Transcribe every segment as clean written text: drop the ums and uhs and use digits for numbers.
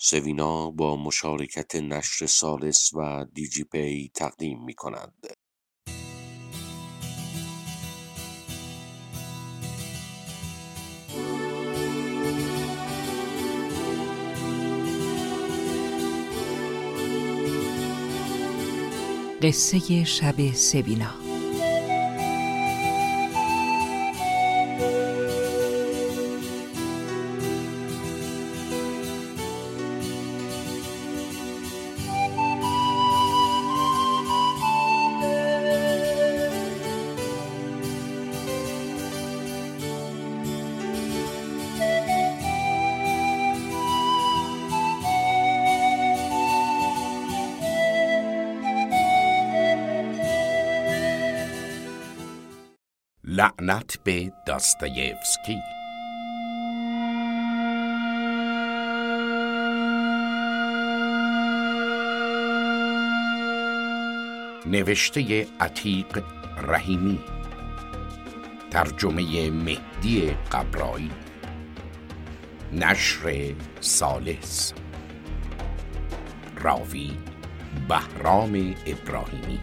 سوینا با مشارکت نشر سالس و دیجی پی تقدیم می کند. قصه شب سوینا. لعنت به داستایوفسکی. نوشته عتیق رحیمی، ترجمه مهدی قبرایی، نشر سالس، راوی بهرام ابراهیمی.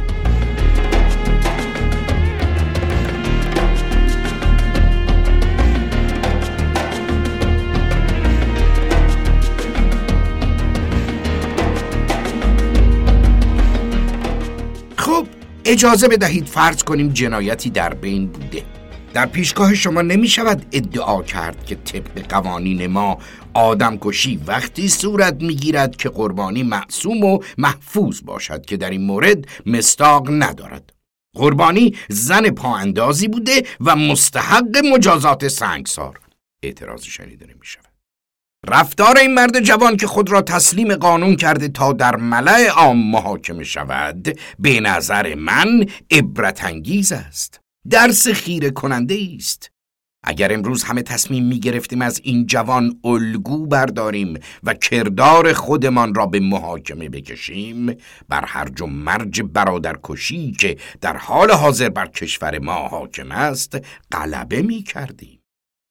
اجازه بدهید فرض کنیم جنایتی در بین بوده. در پیشگاه شما نمی شود ادعا کرد که طبق قوانین ما آدم کشی وقتی صورت می گیرد که قربانی معصوم و محفوظ باشد که در این مورد مصداق ندارد. قربانی زن پااندازی بوده و مستحق مجازات سنگسار. اعتراضی شنیده نمی شود. رفتار این مرد جوان که خود را تسلیم قانون کرده تا در ملأ عام محاکمه شود به نظر من عبرت انگیز است. درس خیره کننده است. اگر امروز همه تصمیم می گرفتیم از این جوان الگو برداریم و کردار خودمان را به محاکمه بکشیم، بر هرج و مرج برادرکشی که در حال حاضر بر کشور ما حاکم است غلبه می کردیم.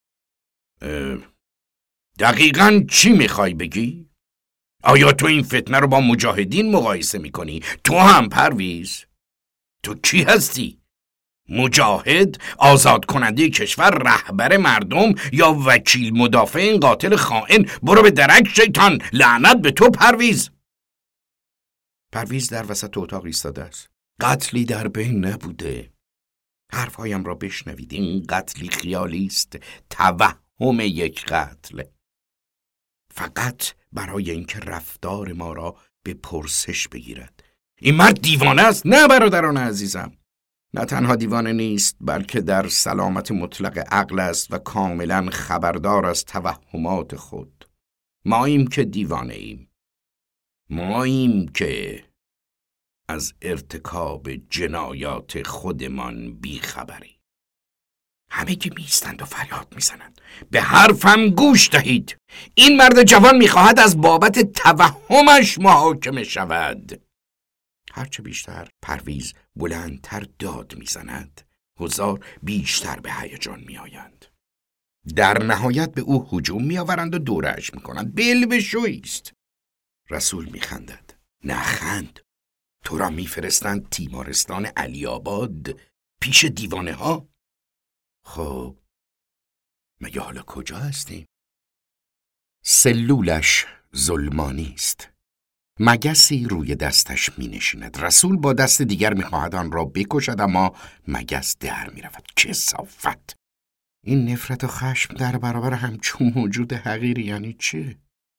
دقیقاً چی میخوای بگی؟ آیا تو این فتنه رو با مجاهدین مقایسه میکنی؟ تو هم پرویز؟ تو کی هستی؟ مجاهد، آزاد کننده کشور، رهبر مردم یا وکیل مدافع این قاتل خائن؟ برو به درک شیطان، لعنت به تو پرویز. پرویز در وسط اتاق ایستاده است. قتلی در بین نبوده. حرفهایم را بشنوید، این قتلی خیالی است، توهم یک قتل. فقط برای اینکه رفتار ما را به پرسش بگیرد. این مرد دیوانه است؟ نه برادران عزیزم، نه تنها دیوانه نیست بلکه در سلامت مطلق عقل است و کاملا خبردار از توهمات خود. ماییم که دیوانه ایم، ماییم که از ارتکاب جنایات خودمان بیخبریم. همه که میستند و فریاد میزنند. به حرفم گوش دهید. این مرد جوان میخواهد از بابت توهمش محاکمه شود. هرچه بیشتر پرویز بلندتر داد میزند، حضار بیشتر به هیجان میآیند. در نهایت به او هجوم میآورند و دوره‌اش میکنند. بلبشویی است. رسول میخندد. نخند. تو را میفرستند تیمارستان علی آباد پیش دیوانه ها؟ خب مگه حالا کجا هستیم؟ سلولش ظلمانی است. مگسی روی دستش می نشیند. رسول با دست دیگر می خواهد آن را بکشد، اما مگس در می رود. کثافت! این نفرت و خشم در برابر همچون موجود حقیری یعنی چه؟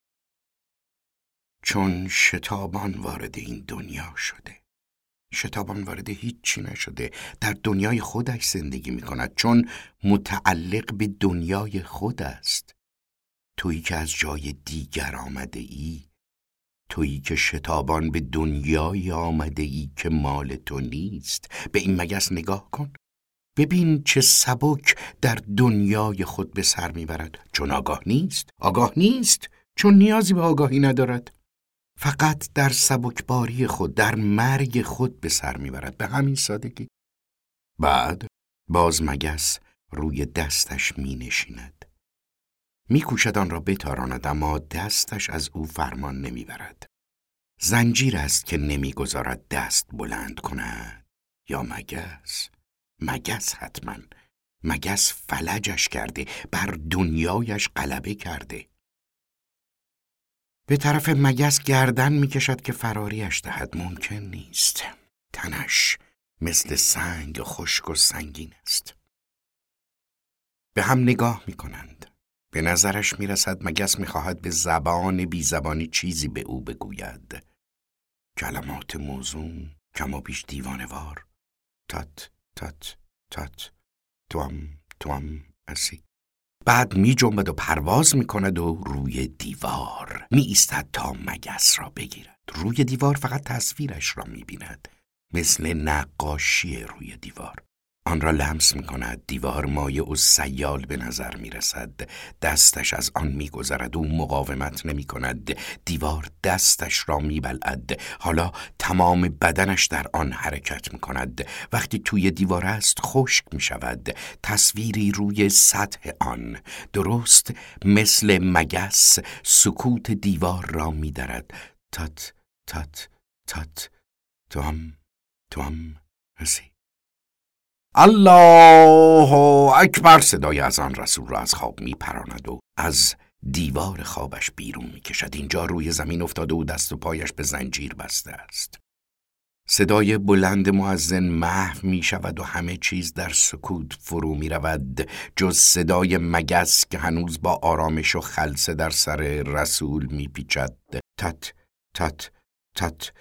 چون شتابان وارد این دنیا شده. شتابان وارد هیچی نشده، در دنیای خودش زندگی می کند، چون متعلق به دنیای خود است. تویی که از جای دیگر آمده ای، تویی که شتابان به دنیای آمده ای که مال تو نیست. به این مگس نگاه کن، ببین چه سبک در دنیای خود به سر می برد. چون آگاه نیست، چون نیازی به آگاهی ندارد. فقط در سبکباری خود، در مرگ خود به سر میبرد. به همین سادگی. بعد باز مگس روی دستش می نشیند. می‌کوشد آن را بتاراند، اما دستش از او فرمان نمیبرد. زنجیر است که نمیگذارد دست بلند کند، یا مگس؟ مگس حتما. مگس فلجش کرده، بر دنیایش غلبه کرده. به طرف مگس گردن میکشد که فراریش دهد. ممکن نیست. تنش مثل سنگ خشک و سنگین است. به هم نگاه میکنند. به نظرش میرسد مگس میخواهد به زبان بی زبانی چیزی به او بگوید. کلمات موزون، کم و بیش دیوانه‌وار. تات تات تات، توام اسی. بعد می جنبد و پرواز می کند و روی دیوار می ایستد تا مگس را بگیرد. روی دیوار فقط تصویرش را می بیند، مثل نقاشی روی دیوار. آن را لمس می کند. دیوار مایع و سیال به نظر می رسد. دستش از آن می گذرد. او مقاومت نمی کند. دیوار دستش را می بلعد. حالا تمام بدنش در آن حرکت می کند. وقتی توی دیوار است خشک می شود. تصویری روی سطح آن، درست مثل مگس، سکوت دیوار را می درد. تات تات تات، توام هستی. الله اکبر! صدای اذان رسول را از خواب می پراند و از دیوار خوابش بیرون می کشد. اینجا روی زمین افتاده و دست و پایش به زنجیر بسته است. صدای بلند مؤذن محو می شود و همه چیز در سکوت فرو می رود، جز صدای مگس که هنوز با آرامش و خلسه در سر رسول می پیچد. تت تت تت،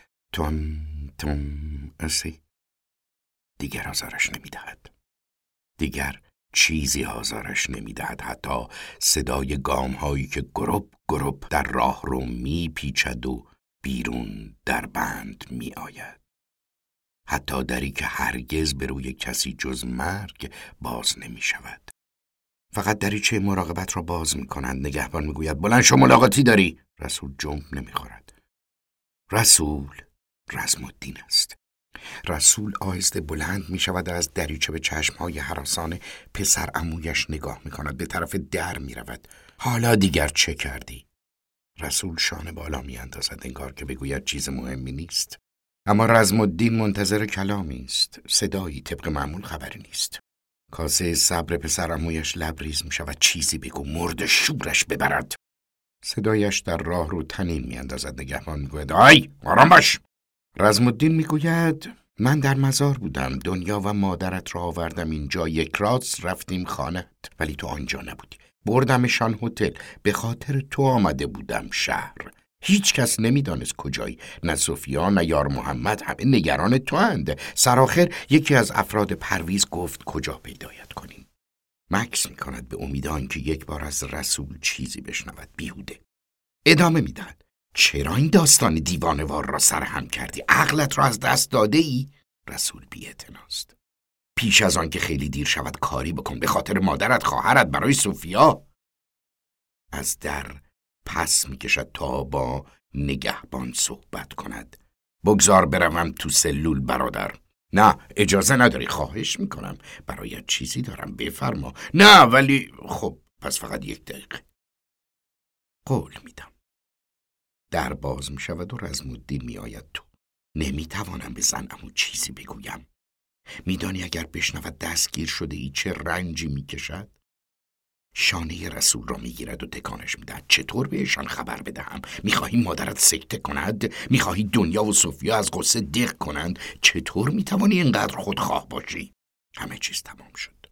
تون اسی. دیگر آزارش نمیدهد. دیگر چیزی آزارش نمیدهد. حتی صدای گام هایی که گرب گرب در راه رو میپیچد و بیرون در بند می آید. حتی دری که هرگز به روی کسی جز مرگ باز نمی شود. فقط دریچه مراقبت را باز می کنند. نگهبان می گوید بلند شو، ملاقاتی داری. رسول جنب نمی خورد. رسول رزم‌الدین است. رسول آهسته بلند می شود و از دریچه به چشمهای هراسان پسر عمویش نگاه می کند. به طرف در می رود. حالا دیگر چه کردی؟ رسول شانه بالا می اندازد، انگار که بگوید چیز مهمی نیست. اما رزم‌الدین منتظر کلامی است. صدایی طبق معمول خبری نیست. کاسه صبر پسر عمویش لبریز می شود. چیزی بگو، مرد شورش ببرد. صدایش در راه رو تنین می اندازد. نگهبان می گوید آی آرام باش. رزم‌الدین می گوید من در مزار بودم. دنیا و مادرت را آوردم اینجا. یک راست رفتیم خانه‌ات، ولی تو آنجا نبودی. بردمشان هتل. به خاطر تو آمده بودم شهر. هیچ کس نمیدانست کجایی. نه سفیا نه یار محمد. همه نگران تو اند. سرآخر یکی از افراد پرویز گفت کجا پیدایت کنیم. مکث می کند به امید آنکه یک بار از رسول چیزی بشنود. بیهوده ادامه میدهد چرا این داستان دیوانه‌وار را سرهم کردی؟ عقلت را از دست داده ای؟ رسول بی‌اعتناست. پیش از آن که خیلی دیر شود کاری بکن، به خاطر مادرت، خواهرت، برای سفیا. از در پس میکشد تا با نگهبان صحبت کند. بگذار بروم تو سلول برادر. نه اجازه نداری. خواهش میکنم، برایت چیزی دارم، بفرما. نه ولی خب پس فقط 1 دقیقه. قول میدم. در باز می شود و رزم‌الدین می آید تو. نمی توانم به زنمو چیزی بگویم. میدانی اگر بشنود دستگیر شده ای چه رنجی می کشد؟ شانه رسول را می گیرد و تکانش می دهد. چطور بهشان خبر بدهم؟ می خواهی مادرت سکته کند؟ می خواهی دنیا و سفیا از غصه دق کنند؟ چطور می توانی اینقدر خودخواه باشی؟ همه چیز تمام شد.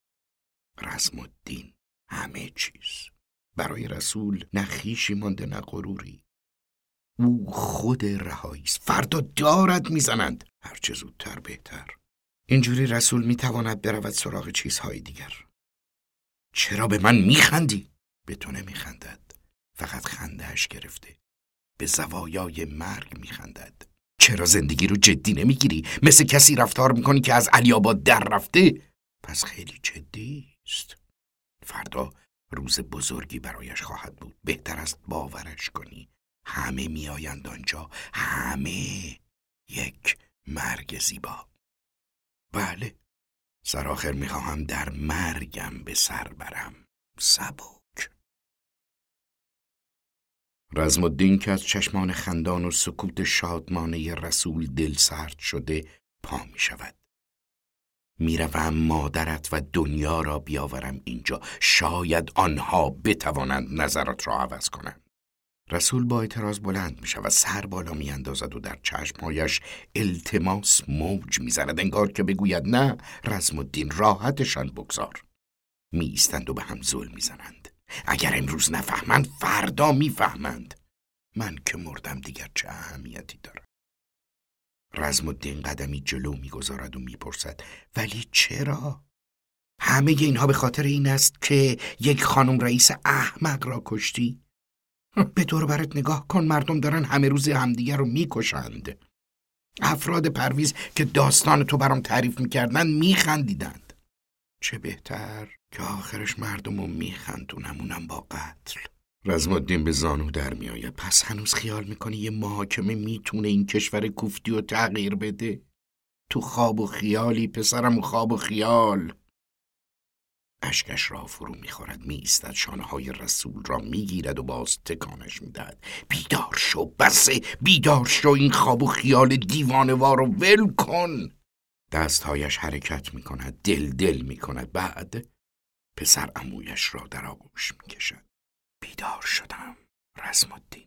رزم‌الدین همه چیز. برای رسول نه خویشی مانده نه غروری. او خود رهایی است. فردا دارد میزنند. هرچه زودتر بهتر. اینجوری رسول میتواند برود سراغ چیزهای دیگر. چرا به من میخندی؟ به تو نمیخندد. فقط خندهش گرفته. به زوایای مرگ میخندد. چرا زندگی رو جدی نمیگیری؟ مثل کسی رفتار میکنی که از علی آباد در رفته. پس خیلی جدی است. فردا روز بزرگی برایش خواهد بود. بهتر است باورش کنی. همه می آیند آنجا. همه. یک مرگ زیبا. بله. سرآخر می خواهم در مرگم به سر برم. سبک. رزم‌الدین که از چشمان خندان و سکوت شادمانه رسول دل سرد شده پا می شود. می روم مادرت و دنیا را بیاورم اینجا، شاید آنها بتوانند نظرات را عوض کنند. رسول با اعتراض بلند می شود، سر بالا می اندازد و در چشمهایش التماس موج می زند، انگار که بگوید نه رزم‌الدین، راحتشان بگذار. می ایستند و به هم زل می زنند. اگر امروز نفهمند فردا می فهمند. من که مردم دیگر چه اهمیتی دارد؟ رزم‌الدین قدمی جلو می گذارد و می پرسد ولی چرا؟ همه اینها به خاطر این است که یک خانم رئیس احمق را کشتی؟ به دور برت نگاه کن، مردم دارن همه روز همدیگر رو میکشند. افراد پرویز که داستان تو برام تعریف میکردن میخندیدند. چه بهتر که آخرش مردم رو میخندونم، اونم با قتل. رزم‌الدین به زانو در میآید. پس هنوز خیال میکنی یه محاکمه میتونه این کشور کوفتی رو تغییر بده؟ تو خواب و خیالی پسرم، و خواب و خیال. اشکش را فرو میخورد، میایستد، شانه‌های رسول را میگیرد و باز تکانش میدهد. بیدار شو، بسه، بیدار شو، این خواب و خیال دیوانه‌وار رو ول کن. دستهایش حرکت میکند، دل میکند. بعد پسر عمویش را در آغوش میکشد. بیدار شدم رزم‌الدین.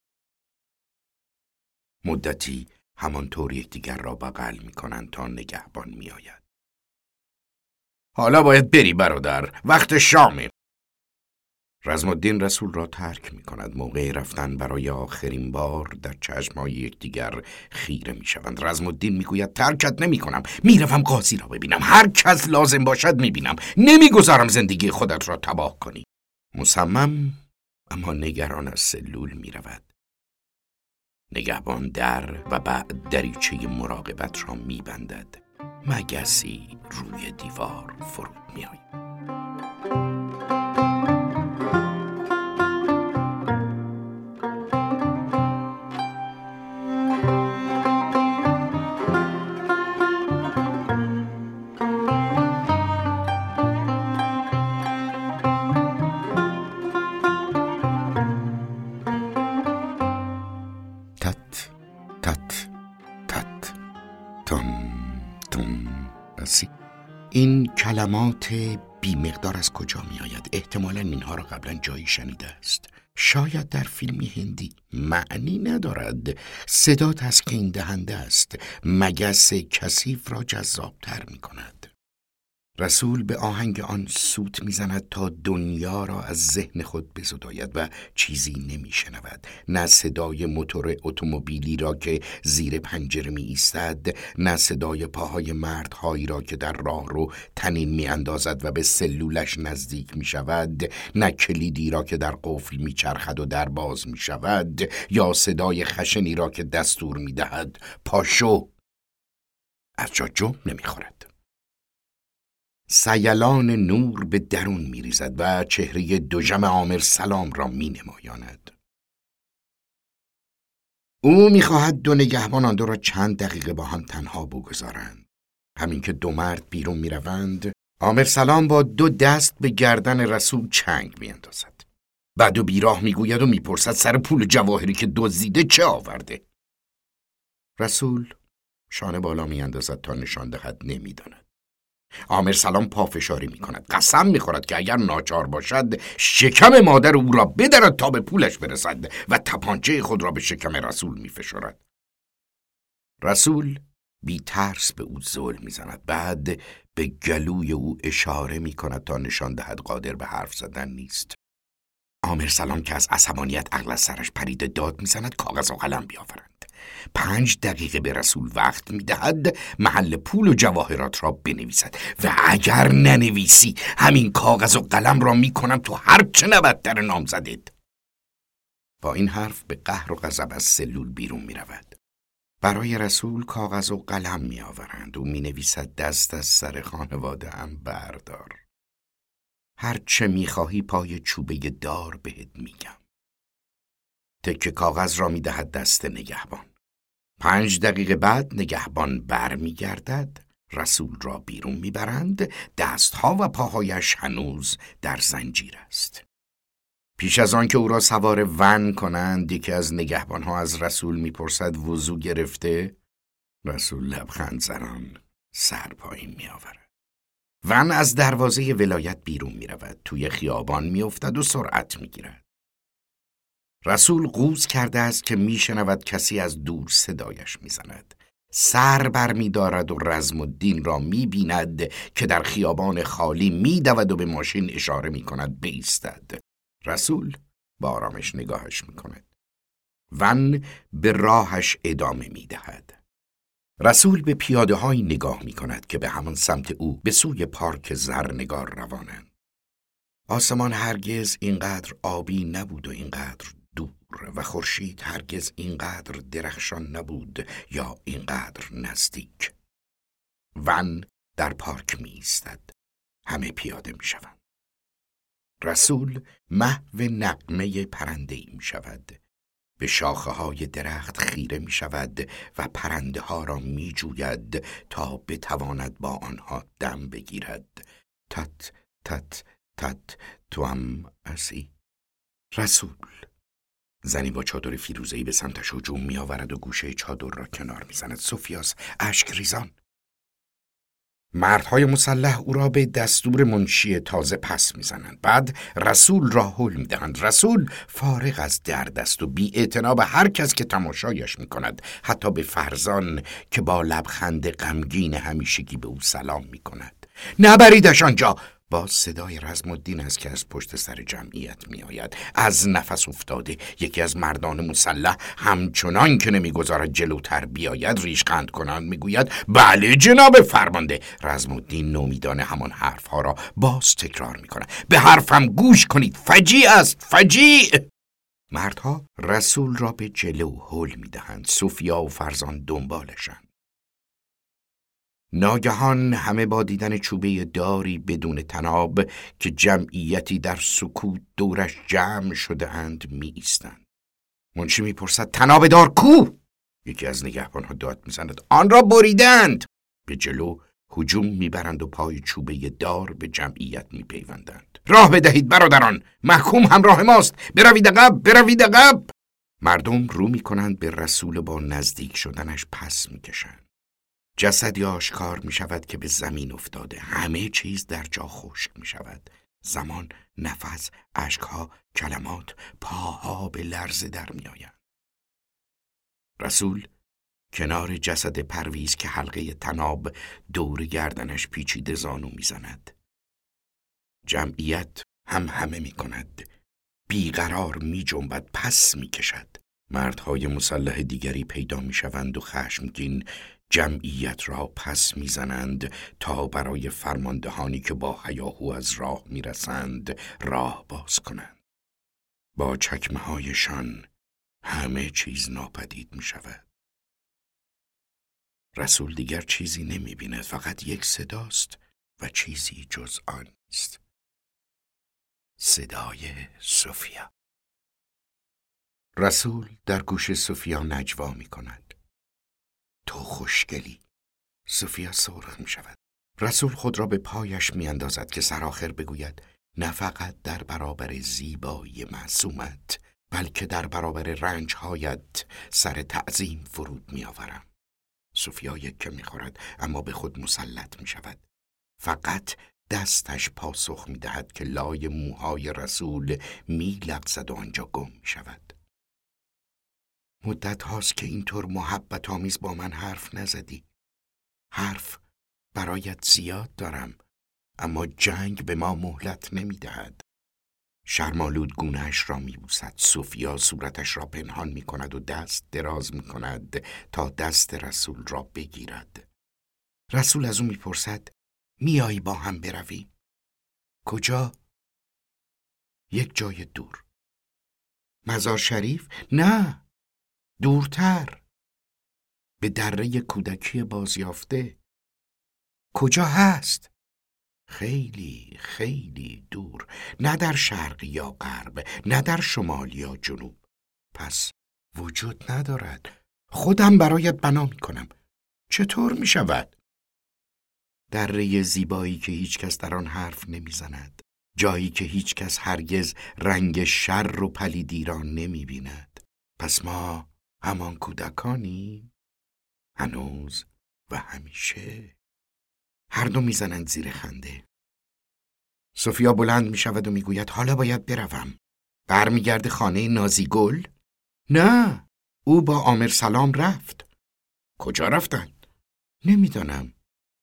مدتی همانطور یکدیگر را بغل میکنند تا نگهبان میآید. حالا باید بری برادر، وقت شامه. رزم‌الدین رسول را ترک می کند. موقع رفتن برای آخرین بار در چشمهای یکدیگر خیره می شوند. رزم‌الدین می گوید ترکت نمی کنم، می روم قاضی را ببینم، هر کس لازم باشد می بینم، نمی گذارم زندگی خودت را تباه کنی. مصمم اما نگران از سلول می رود. نگهبان در و بعد دریچه مراقبت را می بندد. مگسی روی دیوار فرود می آید. تت تت تت تن تن. این کلمات بی مقدار از کجا می آید؟ احتمالاً اینها را قبلا جایی شنیده است. شاید در فیلمی هندی. معنی ندارد. صدا تسکین دهنده است. مگس کثیف را جذابتر می کند. رسول به آهنگ آن سوت میزند تا دنیا را از ذهن خود بزداید و چیزی نمیشنود. نه صدای موتور اتومبیلی را که زیر پنجره می ایستد، نه صدای پاهای مردهایی را که در راه رو تنین می اندازد و به سلولش نزدیک می شود، نه کلیدی را که در قفل می چرخد و در باز می شود، یا صدای خشنی را که دستور می دهد پاشو. از جا جمع نمی خورد. سیلان نور به درون می ریزد و چهره دژم عامر سلام را می نمایاند. او می خواهد دو نگهبان آن دو را چند دقیقه با هم تنها بگذارند. همین که دو مرد بیرون می روند، عامر سلام با دو دست به گردن رسول چنگ می اندازد. بعد و بیراه می گوید و می پرسد سر پول جواهری که دزدیده چه آورده؟ رسول شانه بالا می اندازد تا نشان دهد نمی داند. عامر سلام پافشاری می کند. قسم می خورد که اگر ناچار باشد شکم مادر او را بدرد تا به پولش برسد و تپانچه خود را به شکم رسول می فشارد. رسول بی ترس به او زل می زند. بعد به گلوی او اشاره می کند تا نشان دهد قادر به حرف زدن نیست. عامر سلام که از عصبانیت عقل از سرش پریده داد می زند کاغذ و قلم بیاورند. 5 دقیقه به رسول وقت می دهد محل پول و جواهرات را بنویسد و اگر ننویسی همین کاغذ و قلم را می کنم تو هر چه نبدتر نامزدت. با این حرف به قهر و غضب از سلول بیرون می رود. برای رسول کاغذ و قلم می آورند. او می نویسد دست از سر خانواده هم بردار. هر چه می خواهی پای چوبه دار بهت میگم. تکه کاغذ را می دهد دست نگهبان. 5 دقیقه بعد نگهبان بر می گردد. رسول را بیرون می برند. دستها و پاهایش هنوز در زنجیر است. پیش از آن که او را سوار ون کنند، یکی از نگهبانها از رسول میپرسد وضو گرفته؟ رسول لبخند زنان سر پایین میآورد. ون از دروازه ولایت بیرون میرود، توی خیابان میافتد و سرعت میگیرد. رسول قوز کرده است که میشنود کسی از دور صدایش میزند. سر بر می‌دارد و رزم الدین را می‌بیند که در خیابان خالی می‌دود و به ماشین اشاره می‌کند بایستد. رسول با آرامش نگاهش می‌کند. ون به راهش ادامه می‌دهد. رسول به پیاده‌هایی نگاه می‌کند که به همان سمت او به سوی پارک زرنگار روانند. آسمان هرگز اینقدر آبی نبود و اینقدر دور و خورشید هرگز اینقدر درخشان نبود یا اینقدر نزدیک. ون در پارک می ایستد. همه پیاده می شوند. رسول محو نغمه پرنده‌ای می شود. به شاخه های درخت خیره می شود و پرنده ها را می جوید تا بتواند با آنها دم بگیرد. تت تت تت تو هم اسی. رسول. زنی با چادر فیروزه‌ای به سمتش هجوم می آورد و گوشه چادر را کنار می زند. سوفیاس اشک ریزان. مردهای مسلح او را به دستور منشی تازه پس می زنند. بعد رسول را هل می دهند. رسول فارغ از درد است و بی اعتنا به هر کس که تماشایش می کند، حتی به فرزان که با لبخند غمگین همیشگی به او سلام می کند. نبریدش آنجا. با صدای رزم الدین است که از پشت سر جمعیت می آید. از نفس افتاده یکی از مردان مسلح همچنان که نمیگذارد جلوتر بیاید ریشخند کنند میگوید بله جناب فرمانده. رزم الدین نومیدانه همان حرفها را باز تکرار می کند. به حرفم گوش کنید، فجیع است، فجیع. مردها رسول را به جلو هل می دهند. سوفیا و فرزان دنبالشند. ناگهان همه با دیدن چوبه داری بدون تناب که جمعیتی در سکوت دورش جمع شده اند می ایستند. منشی می پرسد تناب دار کو؟ یکی از نگهبانها داد می زند آن را بریدند. به جلو هجوم می برند و پای چوبه دار به جمعیت می پیوندند. راه بدهید برادران، محکوم همراه ماست، بروید عقب، بروید عقب. مردم رو می کنند به رسول، با نزدیک شدنش پس می کشند. جسدی آشکار می شود که به زمین افتاده. همه چیز در جا خشک می شود. زمان، نفس، اشکها، کلمات، پاها به لرزه در می آیند. رسول کنار جسد پرویز که حلقه تناب دور گردنش پیچیده زانو می زند. جمعیت همه می کند. بیقرار می جنبد، پس می کشد. مردهای مسلح دیگری پیدا می شوند و خشمگین جمعیت را پس میزنند تا برای فرماندهانی که با هیاهو از راه میرسند راه باز کنند. با چکمه هایشان همه چیز ناپدید می شود. رسول دیگر چیزی نمی بیند، فقط یک صداست و چیزی جز آن نیست. صدای سوفیا. رسول در گوش سوفیا نجوا می کند. تو خوشگلی. سوفیا سرخ می شود. رسول خود را به پایش می اندازد که سرآخر بگوید نه فقط در برابر زیبایی معصومت، بلکه در برابر رنجهایت سر تعظیم فرود می آورم. سوفیا یکه می خورد اما به خود مسلط می شود. فقط دستش پاسخ می دهد که لای موهای رسول می لغزد و آنجا گم می شود. مدت هاست که اینطور محبت آمیز با من حرف نزدی. حرف برایت زیاد دارم، اما جنگ به ما مهلت نمی دهد. شرمالود گونه‌اش را می بوسد. سوفیا صورتش را پنهان می کند و دست دراز می کند تا دست رسول را بگیرد. رسول از او می پرسد میایی با هم برویم؟ کجا؟ یک جای دور. مزار شریف؟ نه، دورتر. به دره کودکی بازیافته. کجا هست؟ خیلی خیلی دور. نه در شرق یا غرب، نه در شمال یا جنوب. پس وجود ندارد. خودم برایت بنا می کنم. چطور می شود؟ دره زیبایی که هیچ کس در آن حرف نمی زند. جایی که هیچ کس هرگز رنگ شر و پلیدی را نمی بیند. پس ما همان کودکانی؟ هنوز و همیشه. هر دو می زنند زیر خنده. سوفیا بلند می شود و می گوید حالا باید بروم. برمیگرده خانه نازیگل؟ نه، او با عامر سلام رفت. کجا رفتند؟ نمیدانم.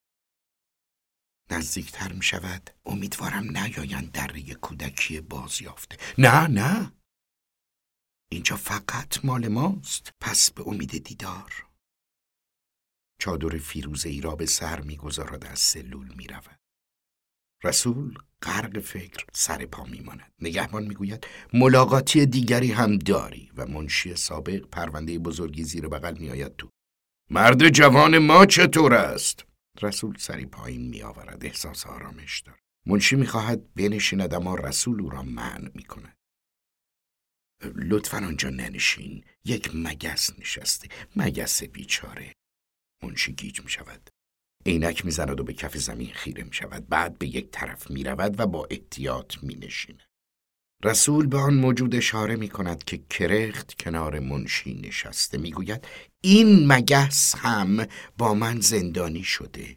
نزدیکتر می شود. امیدوارم نیایند دره کودکی بازیافته. نه، اینجا فقط مال ماست. پس به امید دیدار. چادر فیروزه ای را به سر می گذارد، از سلول می رود. رسول غرق فکر سر پا می ماند. نگهبان می گوید ملاقاتی دیگری هم داری و منشی سابق پرونده بزرگی زیر بغل می آید تو. مرد جوان ما چطور است؟ رسول سری پایین می آورد. احساس آرامش دارد. منشی می خواهد بنشیند اما رسول او را منع می کند. لطفاً آنجا ننشین. یک مگس نشسته. مگس بیچاره. منشی گیج می شود. عینک می زند و به کف زمین خیره می شود. بعد به یک طرف می رود و با احتیاط می نشیند. رسول به آن موجود اشاره می کند که کرخت کنار منشی نشسته. می گوید این مگس هم با من زندانی شده.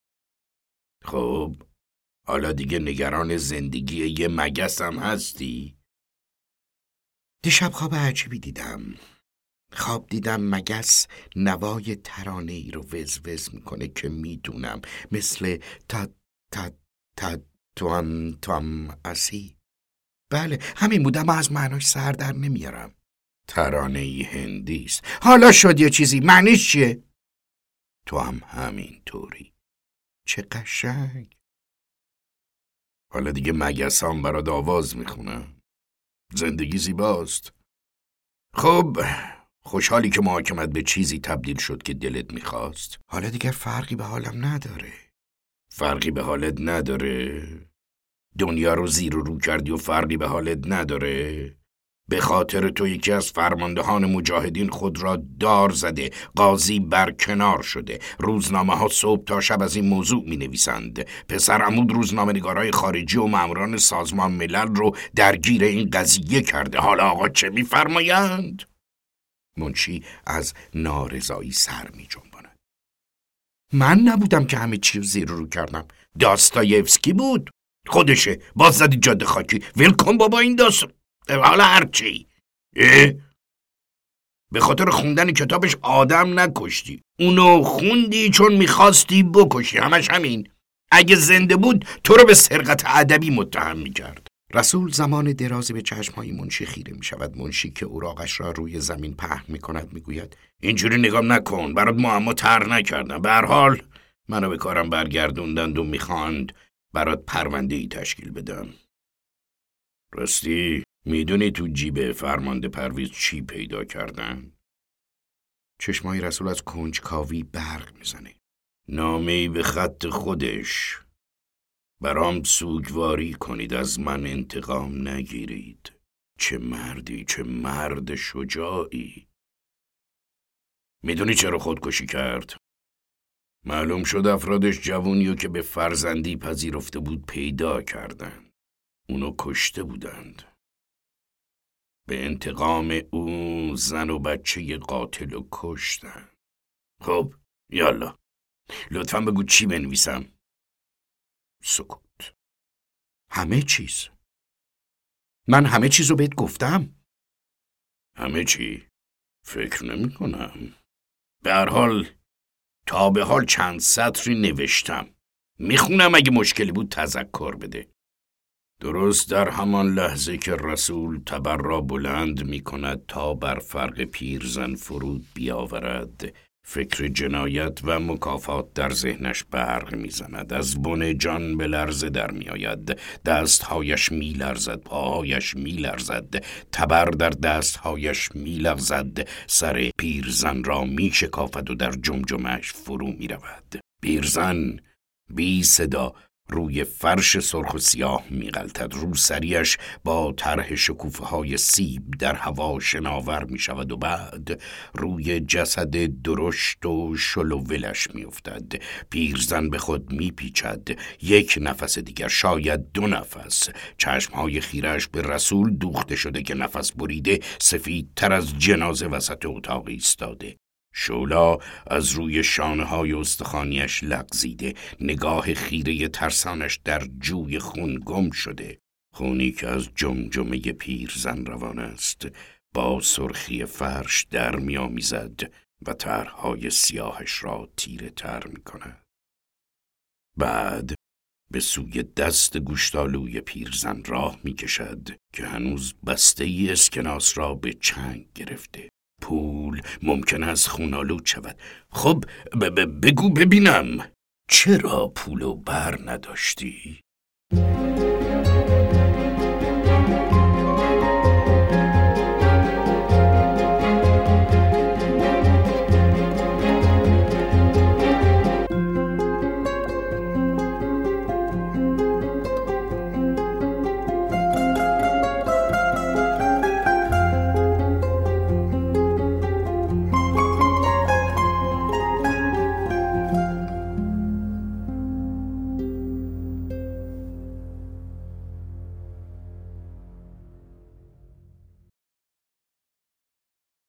خب حالا دیگه نگران زندگی یه مگس هم هستی؟ دیشب خواب عجیبی دیدم. خواب دیدم مگس نوای ترانه ای رو وز وز میکنه که میدونم، مثل تا تا تا توام اسی. بله همین بود، اما از معناش سر در نمیارم. ترانه ای هندی است. حالا شد یه چیزی. معنیش چیه؟ تو هم همین طوری. چه قشنگ. حالا دیگه مگسام برات آواز میخونم. زندگی زیباست. خب خوشحالی که محاکمت به چیزی تبدیل شد که دلت میخواست. حالا دیگر فرقی به حالم نداره. فرقی به حالت نداره؟ دنیا رو زیر و رو کردی و فرقی به حالت نداره؟ به خاطر تو یکی از فرماندهان مجاهدین خود را دار زده، قاضی برکنار شده. روزنامه ها صبح تا شب از این موضوع می نویسند. پسر عمود روزنامه نگارای خارجی و ماموران سازمان ملل رو درگیر این قضیه کرده. حالا آقا چه می فرمایند؟ منشی از نارضایی سر می جنباند. من نبودم که همه چی رو زیر رو کردم. داستایفسکی بود. خودشه. باز زدی جاده خاکی. ولکن بابا این داستان. حالا هرچی. به خاطر خوندن کتابش آدم نکشتی. اونو خوندی چون میخواستی بکشی. همش همین. اگه زنده بود تو رو به سرقت ادبی متهم میکرد. رسول زمان درازی به چشمهای منشی خیره میشود. منشی که اوراقش را روی زمین پهن میکند میگوید اینجوری نگام نکن. برات معما طرح نکردم. به هر حال منو به کارم برگردوندند و میخواند برات پرونده‌ای تشکیل بدم. راستی میدونی تو جیب فرمانده پرویز چی پیدا کردن؟ چشمای رسول از کنجکاوی برق میزنه. نامه‌ای به خط خودش. برام سوگواری کنید، از من انتقام نگیرید. چه مردی، چه مرد شجاعی. میدونی چرا خودکشی کرد؟ معلوم شد افرادش جوونیو که به فرزندی پذیرفته بود پیدا کردن. اونو کشته بودند. به انتقام او زن و بچه قاتل رو کشتن. خب یالا لطفاً بگو چی بنویسم؟ سکوت. همه چیز. من همه چیز رو بهت گفتم. همه چی؟ فکر نمی کنم. به هر حال تا به حال چند سطری نوشتم. میخونم، اگه مشکلی بود تذکر بده. درست در همان لحظه که رسول تبر را بلند می کند تا بر فرق پیرزن فرود بیاورد، فکر جنایت و مکافات در ذهنش برق می زند. از بن جان به لرزه در می آید. دستهایش می لرزد، پاهایش می لرزد، تبر در دستهایش می لغزد. سر پیرزن را می شکافد و در جمجمش فرو می رود. پیرزن بی صدا روی فرش سرخ و سیاه میغلطد. روسریش با طرح شکوفه‌های سیب در هوا شناور میشود و بعد روی جسد درشت و شلوولش میافتد. پیرزن به خود میپیچد. یک نفس دیگر، شاید 2 نفس. چشمهای خیرش به رسول دوخته شده که نفس بریده سفیدتر از جنازه وسط اتاق ایستاده. شولا از روی شانه‌های استخوانیش لغزیده. نگاه خیره ترسانش در جوی خون گم شده. خونی که از جمجمه پیرزن روان است با سرخی فرش در می‌آمیزد و طرح‌های سیاهش را تیره تر می‌کند. بعد به سوی دست گوشتالوی پیرزن راه می‌کشد که هنوز بسته‌ای اسکناس را به چنگ گرفته. پول ممکن است خونالود شود. خب بگو ببینم، چرا پولو بر نداشتی؟